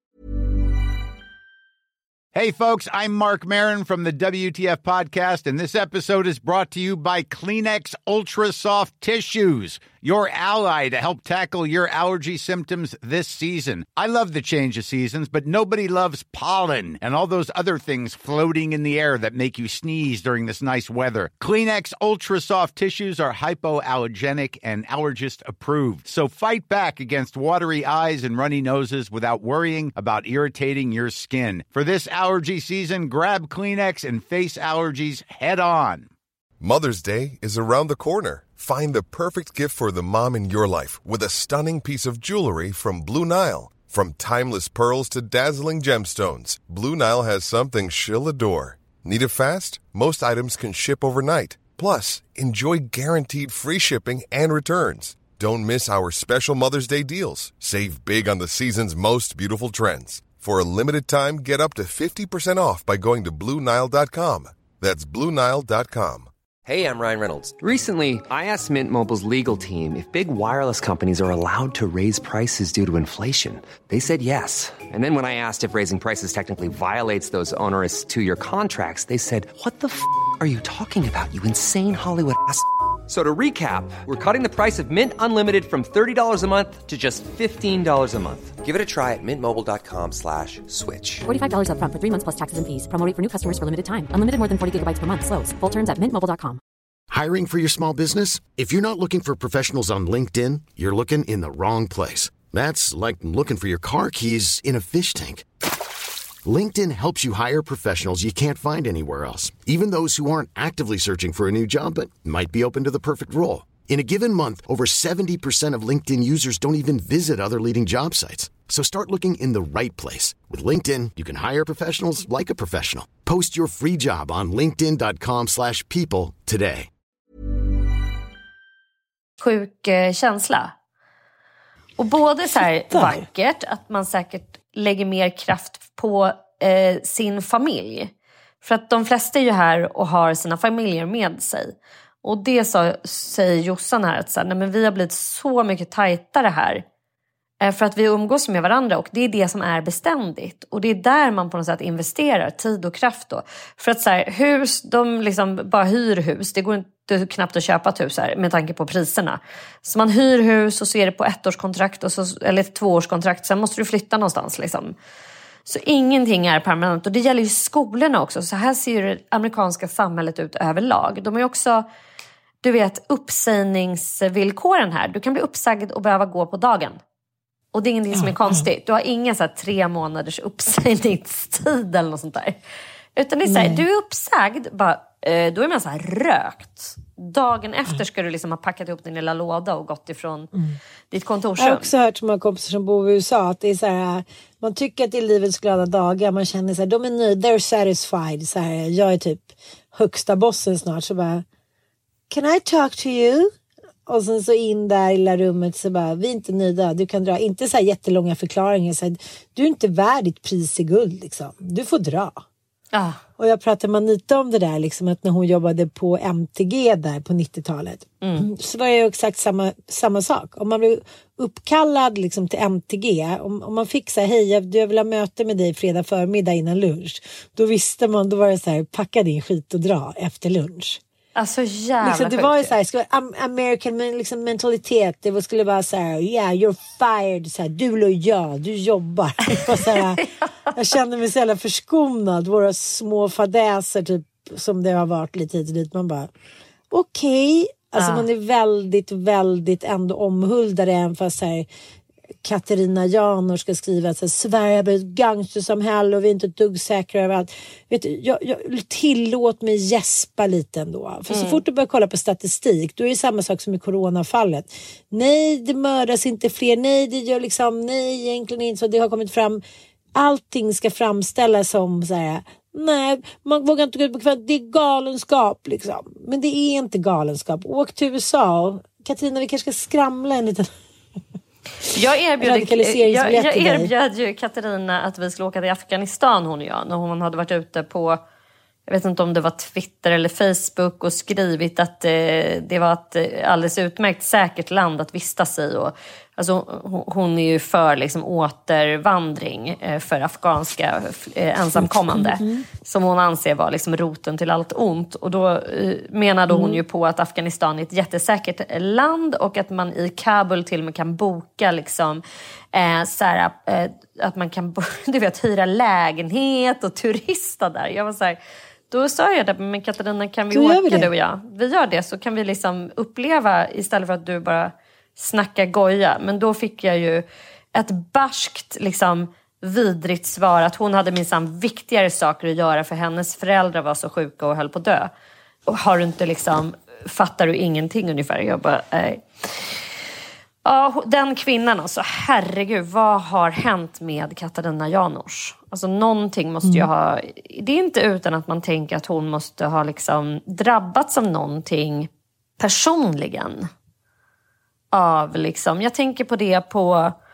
Hey folks, I'm Mark Maron from the WTF podcast, and this episode is brought to you by Kleenex Ultra Soft Tissues, your ally to help tackle your allergy symptoms this season. I love the change of seasons, but nobody loves pollen and all those other things floating in the air that make you sneeze during this nice weather. Kleenex Ultra Soft Tissues are hypoallergenic and allergist approved, so fight back against watery eyes and runny noses without worrying about irritating your skin. For this allergy season, grab Kleenex and face allergies head on. Mother's Day is around the corner. Find the perfect gift for the mom in your life with a stunning piece of jewelry from Blue Nile. From timeless pearls to dazzling gemstones, Blue Nile has something she'll adore. Need it fast? Most items can ship overnight. Plus, enjoy guaranteed free shipping and returns. Don't miss our special Mother's Day deals. Save big on the season's most beautiful trends. For a limited time, get up to 50% off by going to BlueNile.com. That's BlueNile.com. Hey, I'm Ryan Reynolds. Recently, I asked Mint Mobile's legal team if big wireless companies are allowed to raise prices due to inflation. They said yes. And then when I asked if raising prices technically violates those onerous two-year contracts, they said, "What the f*** are you talking about, you insane Hollywood ass?" So to recap, we're cutting the price of Mint Unlimited from $30 a month to just $15 a month. Give it a try at mintmobile.com/switch. $45 up front for 3 months plus taxes and fees. Promo rate for new customers for limited time. Unlimited more than 40 gigabytes per month. Slows full terms at mintmobile.com. Hiring for your small business? If you're not looking for professionals on LinkedIn, you're looking in the wrong place. That's like looking for your car keys in a fish tank. LinkedIn helps you hire professionals you can't find anywhere else, even those who aren't actively searching for a new job but might be open to the perfect role. In a given month, over 70% of LinkedIn users don't even visit other leading job sites. So start looking in the right place. With LinkedIn, you can hire professionals like a professional. Post your free job on linkedin.com/people today. Sjuk känsla. Och både så här vackert, att man säkert lägger mer kraft på sin familj. För att de flesta är ju här och har sina familjer med sig. Och det säger Jossan här, att så här, nej, men vi har blivit så mycket tajtare här. För att vi umgås med varandra, och det är det som är beständigt. Och det är där man på något sätt investerar tid och kraft då. För att så här, hus, de liksom bara hyr hus. Det går inte knappt att köpa ett hus här med tanke på priserna. Så man hyr hus och så är det på 1-årskontrakt eller 2-årskontrakt. Sen måste du flytta någonstans liksom. Så ingenting är permanent. Och det gäller ju skolorna också. Så här ser ju det amerikanska samhället ut överlag. De är ju också, du vet, uppsägningsvillkoren här. Du kan bli uppsagd och behöva gå på dagen. Och det är ingenting som är konstigt. Du har ingen så här 3 månaders uppsägningstid eller något sånt där. Utan det är så här, du är uppsagd, bara, då är man så här rökt. Dagen efter ska du liksom ha packat ihop din lilla låda och gått ifrån ditt kontorsrum. Jag har också hört många kompisar som bor i USA att det är så här, man tycker att det är livets glada dagar. Man känner så här, de är nöjda, they're satisfied. Så här, jag är typ högsta bossen snart. Så bara, can I talk to you? Och sen så in där i lilla rummet så bara, vi är inte nöjda. Du kan dra, inte så här jättelånga förklaringar. Så här, du är inte värd ditt pris i guld liksom. Du får dra. Och jag pratade med Anita om det där liksom, att när hon jobbade på MTG där på 90-talet så var det ju exakt samma sak. Om man blev uppkallad liksom till MTG, om man fick så här, hej jag vill ha möte med dig fredag förmiddag innan lunch, då visste man, då var det så här, packa din skit och dra efter lunch. Alltså jävla liksom, det var ju så här, skulle American liksom, mentalitet. Det skulle vara så här, yeah you're fired, så här, du lojal, du jobbar. Så här, jag kände mig så jävla förskonad. Våra små fadäser typ, som det har varit lite hit och dit. Man bara, okej. Alltså man är väldigt, väldigt ändå omhuldare, även fast så här, Katarina Janor ska skriva att Sverige blir ett gangstersamhälle och vi är inte ett dugg säkra överallt. Vet du, jag tillåt mig gäspa lite ändå. För så fort du börjar kolla på statistik, då är det samma sak som i coronafallet. Nej, det mördas inte fler. Nej, det gör liksom, nej, egentligen inte så. Det har kommit fram, allting ska framställas som så här, nej, man vågar inte gå ut på kvällen. Det är galenskap liksom. Men det är inte galenskap. Åk till USA. Katarina, vi kanske ska skramla en liten... Jag erbjöd ju Katarina att vi skulle åka till Afghanistan, hon och jag, när hon hade varit ute på, jag vet inte om det var Twitter eller Facebook, och skrivit att det var ett alldeles utmärkt säkert land att vistas i. Och, alltså, hon är ju för liksom, återvandring för afghanska ensamkommande som hon anser var liksom, roten till allt ont. Och då menade hon ju på att Afghanistan är ett jättesäkert land, och att man i Kabul till och med kan boka liksom, att man kan hyra lägenhet och turista där. Jag var så här, då sa jag det, men Katarina, kan vi åka du och jag? Vi gör det, så kan vi liksom uppleva, istället för att du bara snackar goja. Men då fick jag ju ett barskt liksom vidrigt svar att hon hade minsann viktigare saker att göra, för hennes föräldrar var så sjuka och höll på att dö. Och har du inte liksom, fattar du ingenting ungefär? Jag bara, nej. Ja, den kvinnan alltså, herregud, vad har hänt med Katarina Janors? Alltså någonting måste ju ha, det är inte utan att man tänker att hon måste ha liksom drabbats av någonting personligen. Av liksom, jag tänker på det på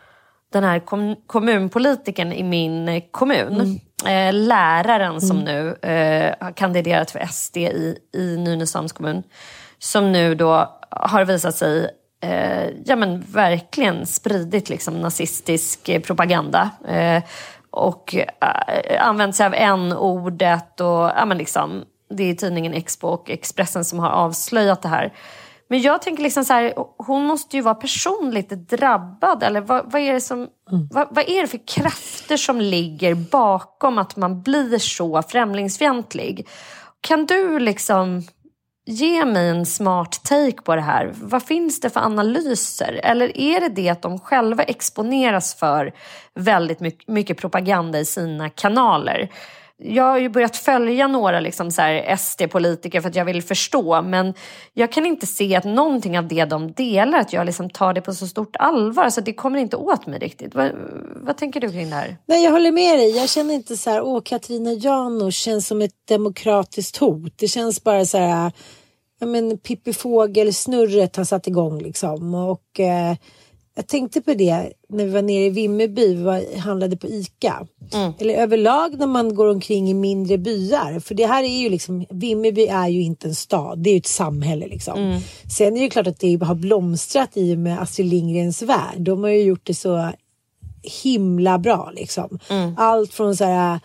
den här kommunpolitiken i min kommun, läraren som nu har kandiderat för SD i Nynäshamns kommun, som nu då har visat sig verkligen spridit liksom nazistisk propaganda och använt sig av n-ordet och det är tidningen Expo och Expressen som har avslöjat det här. Men jag tänker liksom så här, hon måste ju vara personligt drabbad, eller vad är det som vad är det för krafter som ligger bakom att man blir så främlingsfientlig? Kan du liksom ge mig en smart take på det här? Vad finns det för analyser? Eller är det att de själva exponeras för väldigt mycket propaganda i sina kanaler? Jag har ju börjat följa några liksom så här SD-politiker för att jag vill förstå. Men jag kan inte se att någonting av det de delar, att jag liksom tar det på så stort allvar. Så det kommer inte åt mig riktigt. Vad tänker du kring det här? Nej, jag håller med dig. Jag känner inte så här, Katarina Janouch känns som ett demokratiskt hot. Det känns bara så här, Pippi Fågel-snurret har satt igång liksom. Och jag tänkte på det när vi var nere i Vimmerby, handlade på ICA. Eller överlag när man går omkring i mindre byar. För det här är ju liksom, Vimmerby är ju inte en stad, det är ju ett samhälle liksom. Sen är det ju klart att det har blomstrat i och med Astrid Lindgrens värld. De har ju gjort det så himla bra liksom. Allt från så här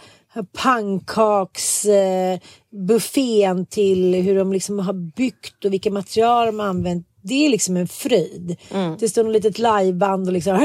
pannkaksbuffén till hur de liksom har byggt och vilka material de har använt. Det är liksom en fröjd. Det står något litet liveband och liksom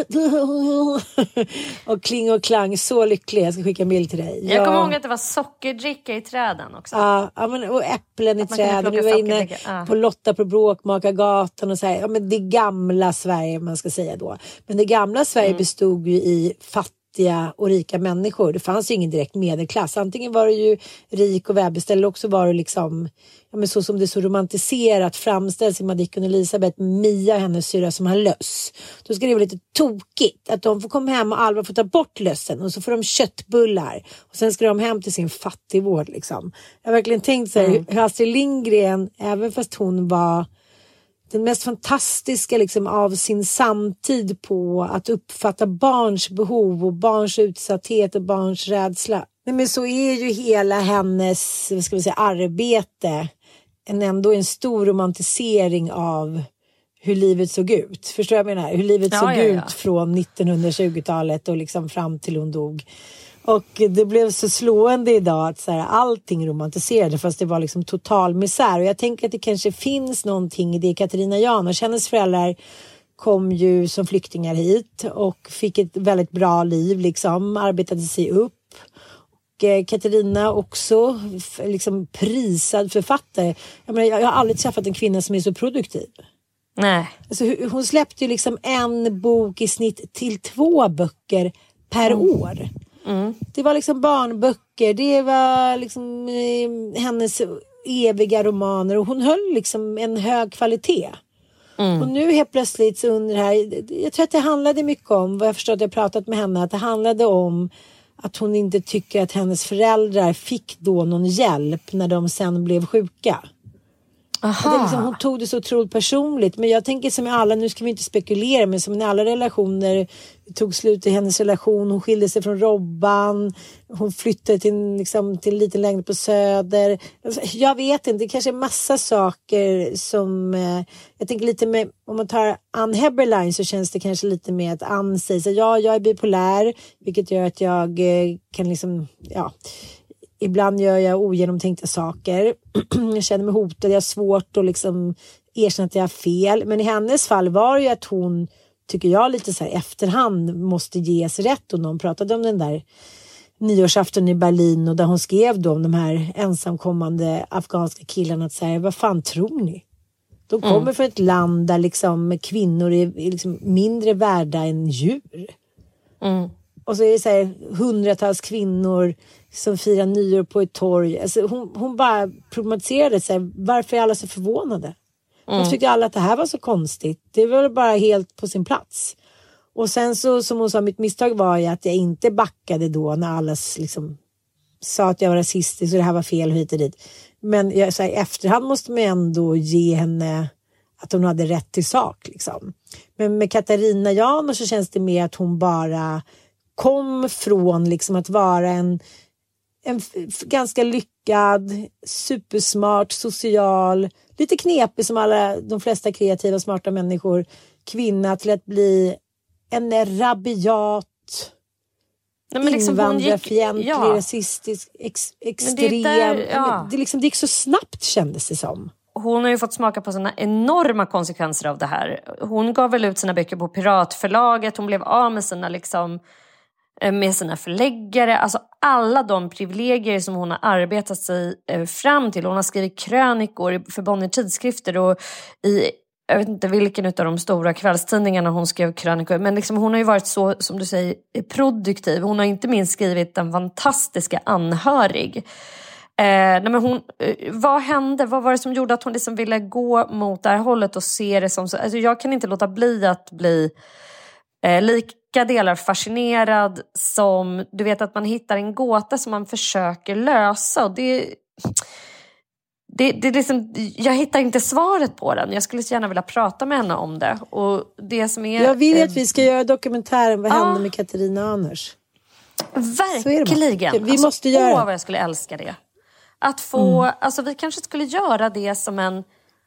och kling och klang, så lycklig. Jag ska skicka en bild till dig. Jag kommer ihåg att det var sockerdricka i träden också. Ja, och äpplen i träden. Du var inne på Lotta på Bråkmakargatan och så här. Ja, men det gamla Sverige, man ska säga då. Men det gamla Sverige bestod ju i fattiga och rika människor. Det fanns ju ingen direkt medelklass. Antingen var det ju rik och välbeställd, eller också var det liksom så som det så romantiserat framställs i Madicken och Elisabeth, Mia och hennes syra som har löss. Då ska det vara lite tokigt att de får komma hem och Alva får ta bort lössen och så får de köttbullar och sen ska de hem till sin fattigvård liksom. Jag har verkligen tänkt så här, hur Astrid Lindgren, även fast hon var den mest fantastiska liksom av sin samtid på att uppfatta barns behov och barns utsatthet och barns rädsla. Men så är ju hela hennes, vad ska vi säga, arbete ändå en stor romantisering av hur livet såg ut. Förstår jag menar? Hur livet såg ut från 1920-talet och liksom fram till hon dog. Och det blev så slående idag att så här, allting romantiserade fast det var liksom total misär. Och jag tänker att det kanske finns någonting i det. Katarina Janouch, hennes föräldrar kom ju som flyktingar hit och fick ett väldigt bra liv liksom, arbetade sig upp. Och Katarina också liksom prisad författare. Jag har aldrig träffat en kvinna som är så produktiv. Nej. Alltså, hon släppte ju liksom en bok i snitt till 2 böcker per år. Det var liksom barnböcker, det var liksom hennes eviga romaner och hon höll liksom en hög kvalitet. Och nu helt plötsligt så under det här, jag tror att det handlade mycket om, vad jag förstår att jag pratat med henne, att det handlade om att hon inte tycker att hennes föräldrar fick då någon hjälp när de sen blev sjuka. Det liksom, hon tog det så otroligt personligt. Men jag tänker som i alla, nu ska vi inte spekulera, men som i alla relationer tog slut i hennes relation. Hon skilde sig från Robban. Hon flyttade till, liksom, till en liten lägenhet på Söder. Jag vet inte, det kanske är massa saker som jag tänker lite med, om man tar Ann Heberlein så känns det kanske lite med att Ann säger så, ja, jag är bipolär, vilket gör att jag kan liksom, ja, ibland gör jag ogenomtänkta saker. Jag känner mig hotad. Jag har svårt att liksom erkänna att jag har fel. Men i hennes fall var det ju att hon, tycker jag, lite så här efterhand måste ges rätt. Och någon pratade om den där nyårsafton i Berlin och där hon skrev då om de här ensamkommande afghanska killarna att säga, vad fan tror ni? De kommer från ett land där liksom kvinnor är liksom mindre värda än djur. Och så är det så här, hundratals kvinnor som firar nyår på ett torg. Alltså hon bara problematiserade sig. Varför är alla så förvånade? Hon tyckte alla att det här var så konstigt. Det var bara helt på sin plats. Och sen så, som hon sa, mitt misstag var ju att jag inte backade då när alla liksom sa att jag var rasistisk och det här var fel hit och dit. Men jag, så här, i efterhand måste man ändå ge henne att hon hade rätt till sak liksom. Men med Katarina Janouch så känns det mer att hon bara kom från liksom att vara en ganska lyckad, supersmart, social, lite knepig som de flesta kreativa, smarta människor, kvinna, till att bli en rabiat, invandrarfientlig, rasistisk, extrem. Det gick så snabbt, kändes det som. Hon har ju fått smaka på såna enorma konsekvenser av det här. Hon gav väl ut sina böcker på Piratförlaget. Hon blev av med sina förläggare. Alltså alla de privilegier som hon har arbetat sig fram till. Hon har skrivit krönikor för Bonnier tidskrifter och jag vet inte vilken av de stora kvällstidningarna hon skrev krönikor. Men liksom hon har ju varit så, som du säger, produktiv. Hon har inte minst skrivit en fantastiska Anhörig. Vad hände? Vad var det som gjorde att hon liksom ville gå mot det här hållet och se det som så? Alltså jag kan inte låta bli att bli lika delar fascinerad som, du vet, att man hittar en gåta som man försöker lösa. Och det liksom, jag hittar inte svaret på den. Jag skulle så gärna vilja prata med henne om det. Och det som är, jag vill att vi ska göra dokumentären Vad hände med Katarina Janouch. Verkligen. Vi måste göra vad jag skulle älska det. Att få, alltså vi kanske skulle göra det som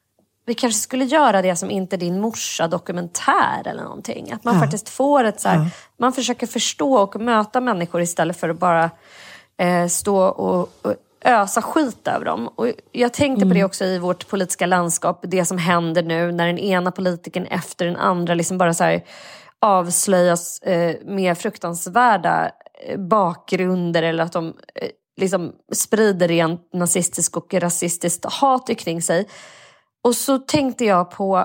inte din morsa dokumentär eller någonting. Att man faktiskt får ett så här, man försöker förstå och möta människor istället för att bara stå och ösa skit över dem. Och jag tänkte på det också i vårt politiska landskap, det som händer nu när den ena politiken efter den andra liksom bara så här avslöjas med fruktansvärda bakgrunder, eller att de liksom sprider rent nazistiskt och rasistiskt hat kring sig. Och så tänkte jag på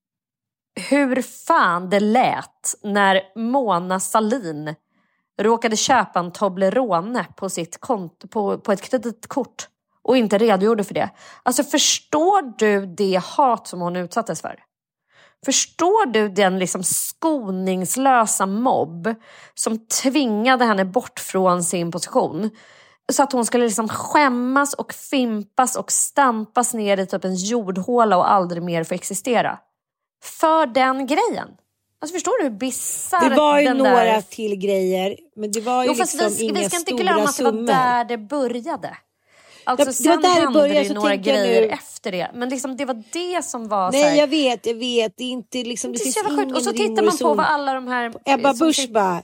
hur fan det lät när Mona Sahlin råkade köpa en Toblerone på sitt konto, på ett kreditkort och inte redogjorde för det. Alltså förstår du det hat som hon utsattes för? Förstår du den liksom skoningslösa mobb som tvingade henne bort från sin position? Så att hon skulle liksom skämmas och fimpas och stampas ner i typ en jordhåla och aldrig mer få existera. För den grejen. Alltså förstår du hur bisarrt det var ju den några där... till grejer. Men det var ju liksom inga stora summor. Vi ska inte glömma att det var där det började. Alltså det sen där hände började, det några grejer efter det. Men liksom det var det som var nej, så här... jag vet. Det är inte liksom, det finns ingen. Och så tittar man på vad alla de här... Ebba Busch bara...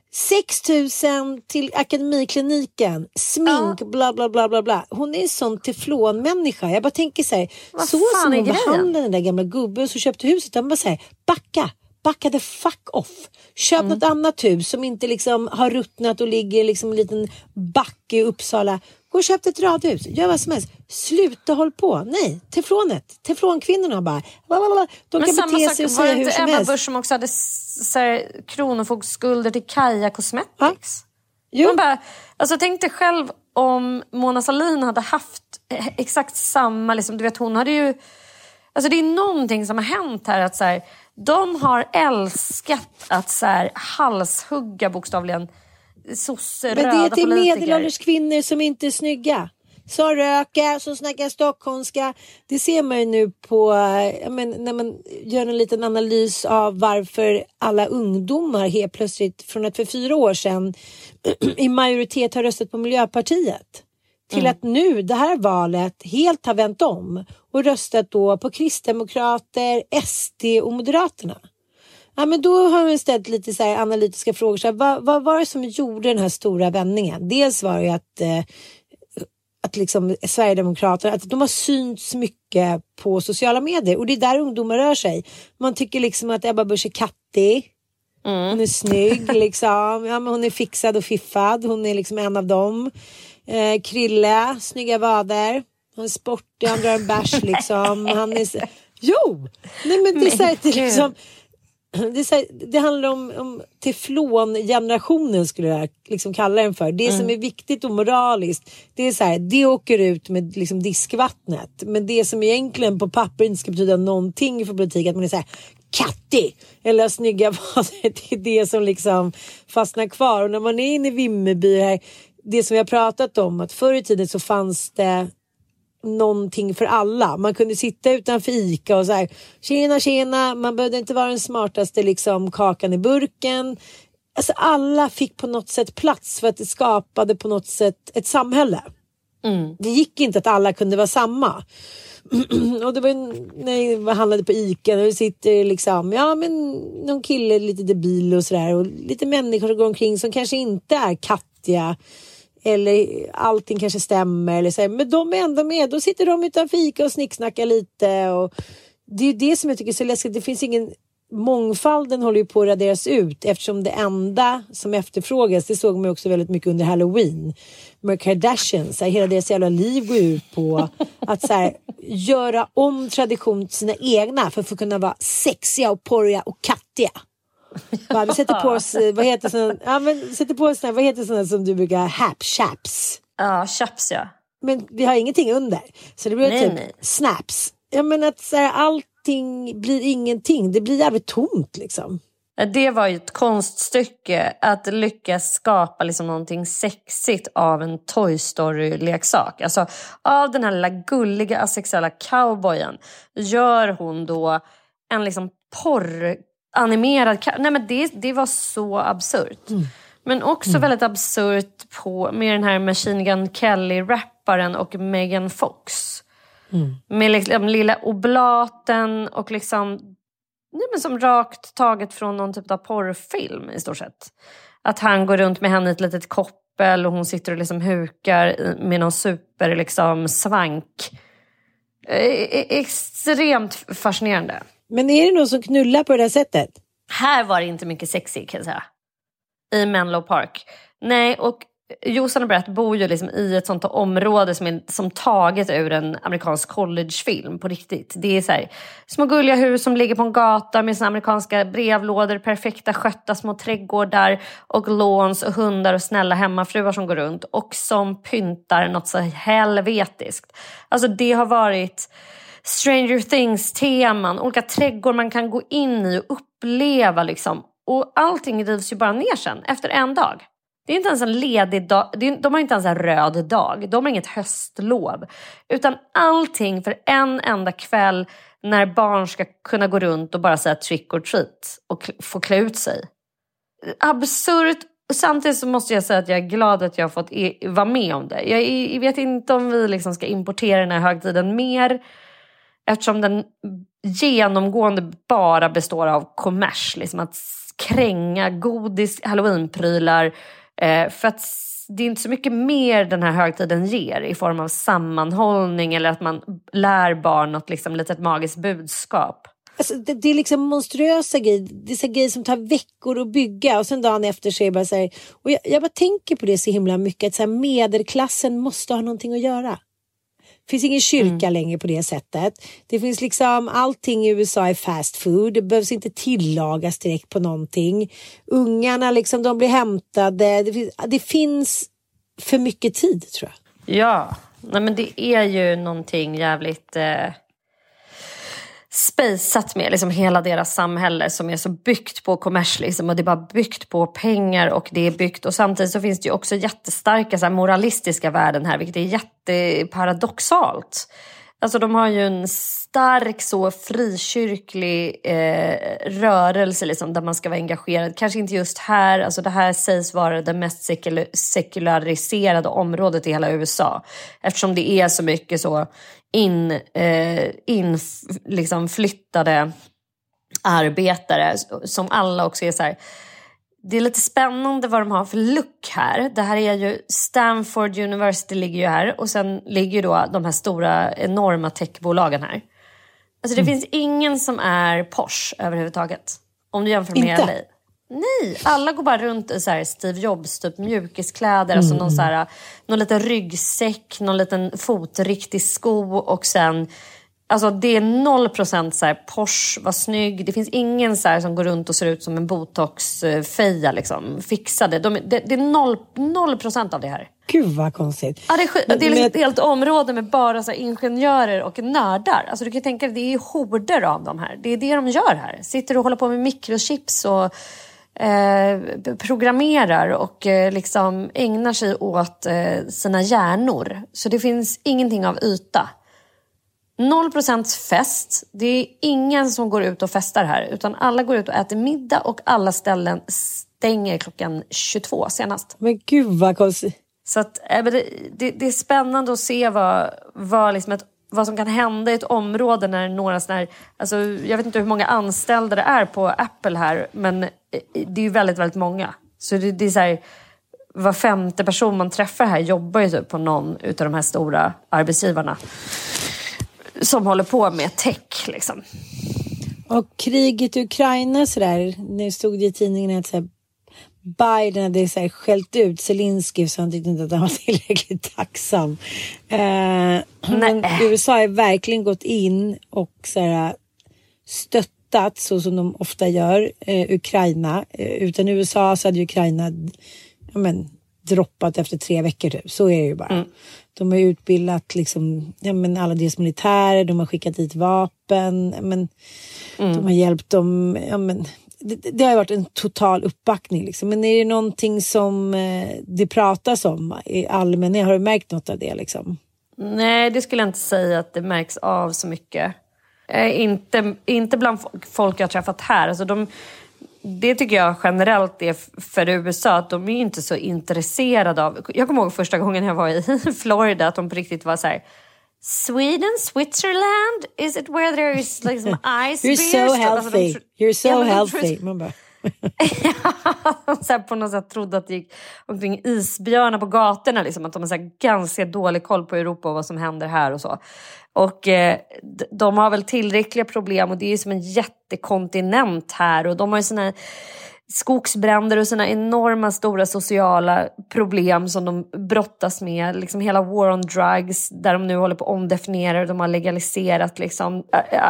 6 000 till Akademikliniken, smink, bla bla bla bla bla. Hon är en sån teflonmänniska. Jag bara tänker så här, så som hon behandlade den där gamla gubben som köpte huset. Han bara säger, backa the fuck off. Köp något annat hus som inte liksom har ruttnat och ligger liksom en liten backe i Uppsala. Gå och köp ett radhus, gör vad som helst. Sluta håll på. Nej, teflonkvinnorna bara. De men kan bete sig och säga hur som helst. Var det inte Ebba Busch som också hade kronofogdskulder till Kaja Cosmetics? Ja. Jo. Man bara, alltså tänk dig själv om Mona Sahlin hade haft exakt samma, liksom, du vet, hon hade ju, alltså det är någonting som har hänt här, att så här, de har älskat att så här halshugga bokstavligen sossröda politiker. Men det är till medelålders kvinnor som inte är snygga. Som röka, som snackar stockholmska. Det ser man ju nu på, när man gör en liten analys av varför alla ungdomar helt plötsligt, från att för 4 år sedan i majoritet har röstat på Miljöpartiet, till att nu, det här valet, helt har vänt om och röstat då på Kristdemokrater, SD och Moderaterna. Ja, men då har vi ställt lite så här analytiska frågor. Så här, vad var det som gjorde den här stora vändningen? Dels var det att liksom Sverigedemokraterna, att de har synts mycket på sociala medier. Och det är där ungdomar rör sig. Man tycker liksom att Ebba Busch är kattig. Hon är snygg liksom. Ja, men hon är fixad och fiffad. Hon är liksom en av dem. Krille, snygga vader. Han är sportig, han drar en bärs liksom. Han är... Jo! Nej, men det är så här, det är liksom... Det handlar om teflon-generationen, skulle jag liksom kalla den för. Det som är viktigt och moraliskt, det är så här, det åker ut med liksom diskvattnet. Men det som egentligen på papper inte ska betyda någonting för politik, att man är så här kattig eller snygga vader, det är det som liksom fastnar kvar. Och när man är inne i Vimmerby här, det som vi har pratat om, att förr i tiden så fanns det någonting för alla. Man kunde sitta utanför ICA och så här, tjena, man behövde inte vara den smartaste liksom kakan i burken. Alltså alla fick på något sätt plats för att det skapade på något sätt ett samhälle. Det gick inte att alla kunde vara samma. Och det var när jag handlade på ICA, och det sitter liksom, någon kille lite debil och sådär, och lite människor som går omkring som kanske inte är kattiga, eller allting kanske stämmer eller så, men de är ändå med. Då sitter de utanför ICA och snicksnackar lite, och det är det som jag tycker är så läskigt. Det finns ingen mångfalden, håller ju på att raderas ut, eftersom det enda som efterfrågas, det såg man också väldigt mycket under Halloween med Kardashian, så här, hela deras jävla liv går ut på att så här, göra om tradition till sina egna för att få kunna vara sexiga och porriga och kattiga. Vi sätter på oss, vad heter sådana som du brukar, chaps. Ja, chaps, ja. Men vi har ingenting under, så det blir snaps. Jag menar att så här, allting blir ingenting. Det blir jävligt tomt liksom. Det var ju ett konststycke att lyckas skapa liksom någonting sexigt av en Toy Story-leksak. Alltså av den här lilla gulliga asexuella cowboyen gör hon då en liksom porranimerad... Nej, men det var så absurt. Men också väldigt absurt med den här Machine Gun Kelly-rapparen och Megan Fox. Med liksom lilla oblaten och liksom som rakt taget från någon typ av porrfilm i stort sett. Att han går runt med henne i ett litet koppel och hon sitter och liksom hukar med någon super liksom svank. Extremt fascinerande. Men är det någon som knullar på det där sättet? Här var det inte mycket sexy, kan jag säga. I Menlo Park. Nej, och Jossan och Brett bor ju liksom i ett sånt område som taget ur en amerikansk collegefilm på riktigt. Det är så här, små gulliga hus som ligger på en gata med sina amerikanska brevlådor, perfekta skötta små trädgårdar och lawns och hundar och snälla hemmafruar som går runt och som pyntar något så helvetiskt. Alltså det har varit Stranger Things-teman, olika trädgårdar man kan gå in i och uppleva liksom. Och allting rivs ju bara ner sen efter en dag. Det är inte ens en ledig dag. De har inte ens en röd dag. De har inget höstlov. Utan allting för en enda kväll när barn ska kunna gå runt och bara säga trick or treat. Och få klä ut sig. Absurt. Samtidigt så måste jag säga att jag är glad att jag har fått vara med om det. Jag vet inte om vi liksom ska importera den här högtiden mer. Eftersom den genomgående bara består av kommers. Liksom att kränga godis, halloweenprylar. För att det är inte så mycket mer den här högtiden ger i form av sammanhållning eller att man lär barn något liksom litet magiskt budskap. Alltså, det är liksom monstruösa grejer. Det är så grejer som tar veckor att bygga och sen dagen efter så är det bara så här, och jag bara tänker på det så himla mycket att så här, medelklassen måste ha någonting att göra. Det finns ingen kyrka längre på det sättet. Det finns liksom, allting i USA är fast food. Det behövs inte tillagas direkt på någonting. Ungarna liksom, de blir hämtade. Det finns för mycket tid, tror jag. Ja, nej, men det är ju någonting jävligt spejsat med liksom hela deras samhälle som är så byggt på kommers liksom, och det är bara byggt på pengar och det är byggt, och samtidigt så finns det ju också jättestarka så här, moralistiska värden här, vilket är jätteparadoxalt. Alltså de har ju en stark så frikyrklig rörelse liksom, där man ska vara engagerad. Kanske inte just här, alltså det här sägs vara det mest sekulariserade området i hela USA. Eftersom det är så mycket så liksom flyttade arbetare som alla också är så här. Det är lite spännande vad de har för look här. Det här är ju Stanford University ligger ju här. Och sen ligger ju då de här stora enorma techbolagen här. Alltså det finns ingen som är Porsche överhuvudtaget. Om du jämför med LA. Nej, alla går bara runt i så här Steve Jobs typ mjukiskläder. Alltså någon, så här, någon liten ryggsäck, någon liten fotriktig sko. Och sen, alltså det är 0% så här, Porsche, var snygg. Det finns ingen så här som går runt och ser ut som en botox-feja liksom. Fixade. Det är 0% av det här. Gud vad konstigt. Ja, det är liksom ett helt område med bara så här, ingenjörer och nördar. Alltså du kan tänka dig, det är horder av dem här. Det är det de gör här. Sitter och håller på med mikrochips och programmerar och liksom ägnar sig åt sina hjärnor. Så det finns ingenting av yta. 0% fest. Det är ingen som går ut och festar här. Utan alla går ut och äter middag och alla ställen stänger klockan 22 senast. Men gud vad konstigt. Så att, det är spännande att se vad som kan hända i ett område när några sådana här... Alltså, jag vet inte hur många anställda det är på Apple här. Men det är ju väldigt, väldigt många. Så det är så här... Var femte person man träffar här jobbar ju typ på någon utav de här stora arbetsgivarna. Som håller på med tech liksom. Och kriget i Ukraina sådär. Nu stod det i tidningen att så här, Biden hade så här skällt ut Zelensky så han tyckte inte att han var tillräckligt tacksam. Men USA har verkligen gått in och så här, stöttat så som de ofta gör Ukraina. Utan USA så hade Ukraina droppat efter 3 veckor typ. Så är det ju bara. De har utbildat liksom, alla deras militärer, de har skickat dit vapen, de har hjälpt dem, det har varit en total uppbackning liksom. Men är det någonting som det pratas om i allmänhet? Har du märkt något av det liksom? Nej, det skulle jag inte säga att det märks av så mycket. Inte bland folk jag har träffat här. Alltså det tycker jag generellt är för USA att de är inte så intresserade av... Jag kommer ihåg första gången jag var i Florida att de på riktigt var så här: Sweden, Switzerland, is it where there is like some ice bears? You're so healthy. You're so healthy. Man bara... så här på något sätt trodde att det gick omkring isbjörnar på gatorna liksom, att de har så här ganska dålig koll på Europa och vad som händer här och så. Och de har väl tillräckliga problem och det är som en jättekontinent här och de har ju sina skogsbränder och sina enorma stora sociala problem som de brottas med, liksom hela war on drugs där de nu håller på att omdefiniera, de har legaliserat liksom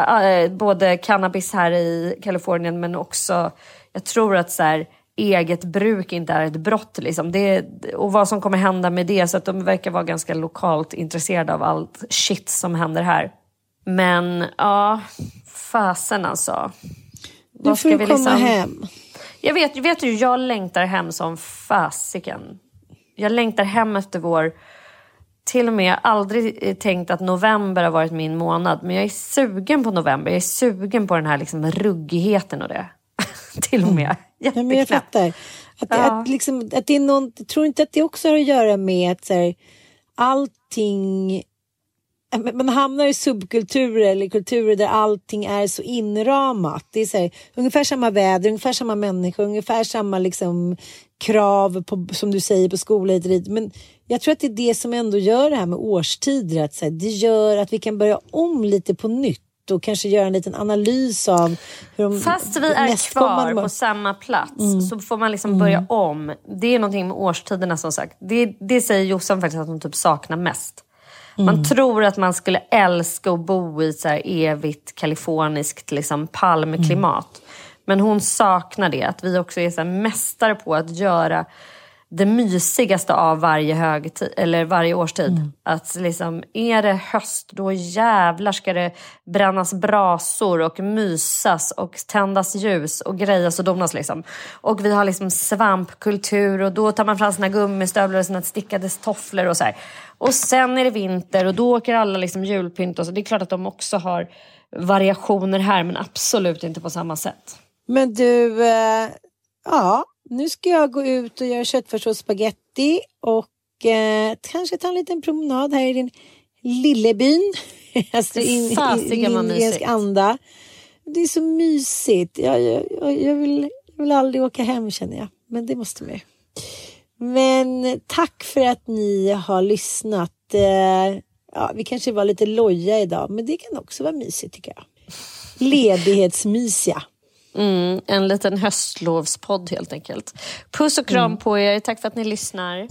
både cannabis här i Kalifornien men också jag tror att så här, eget bruk inte är ett brott liksom. Och vad som kommer hända med det, så att de verkar vara ganska lokalt intresserade av allt shit som händer här. Men ja, fasen alltså. Du får vi komma hem. Jag vet ju, jag längtar hem som fasiken. Jag längtar hem efter vår... Till och med jag aldrig tänkt att november har varit min månad. Men jag är sugen på november. Jag är sugen på den här liksom ruggigheten och det. Till och med. Ja, men jag fattar. Att det är någon, jag tror inte att det också har att göra med att så här, allting... Man hamnar i subkulturer eller kulturer där allting är så inramat. Det är så här, ungefär samma väder, ungefär samma människor, ungefär samma liksom krav på, som du säger, på skola hit och dit. Men jag tror att det är det som ändå gör det här med årstider. Att, så här, det gör att vi kan börja om lite på nytt och kanske göra en liten analys av hur de... Fast vi är kvar på samma plats så får man liksom börja om. Det är någonting med årstiderna som sagt. Det säger Jossan faktiskt att hon typ saknar mest. Man tror att man skulle älska att bo i så här evigt kaliforniskt liksom palmklimat. Men hon saknar det. Att vi också är så här mästare på att göra det mysigaste av varje årstid. Att liksom, är det höst, då jävlar ska det brännas brasor och mysas och tändas ljus och grejas och donas liksom. Och vi har liksom svampkultur och då tar man fram sina gummistövlar och sina stickade tofflor och så här. Och sen är det vinter och då åker alla liksom julpynt och så. Det är klart att de också har variationer här, men absolut inte på samma sätt. Men du, nu ska jag gå ut och göra köttfärs och spaghetti och kanske ta en liten promenad här i din lillebyn. Alltså i indisk anda. Det är så mysigt. Jag vill aldrig åka hem, känner jag. Men det måste vi. Men tack för att ni har lyssnat. Vi kanske var lite loja idag, men det kan också vara mysigt tycker jag. Ledighetsmysiga. En liten höstlovspodd helt enkelt. Puss och kram på er. Tack för att ni lyssnar.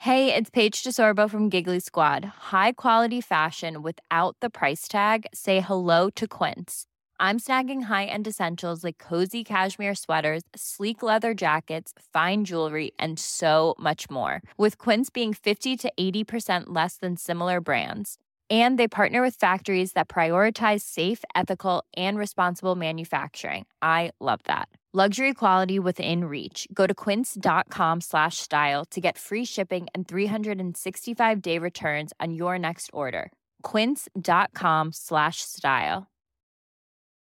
Hey, it's Paige DeSorbo from Giggly Squad. High quality fashion without the price tag. Say hello to Quince. I'm snagging high-end essentials like cozy cashmere sweaters, sleek leather jackets, fine jewelry, and so much more. With Quince being 50 to 80% less than similar brands. And they partner with factories that prioritize safe, ethical, and responsible manufacturing. I love that. Luxury quality within reach. Go to quince.com/style to get free shipping and 365-day returns on your next order. Quince.com/style.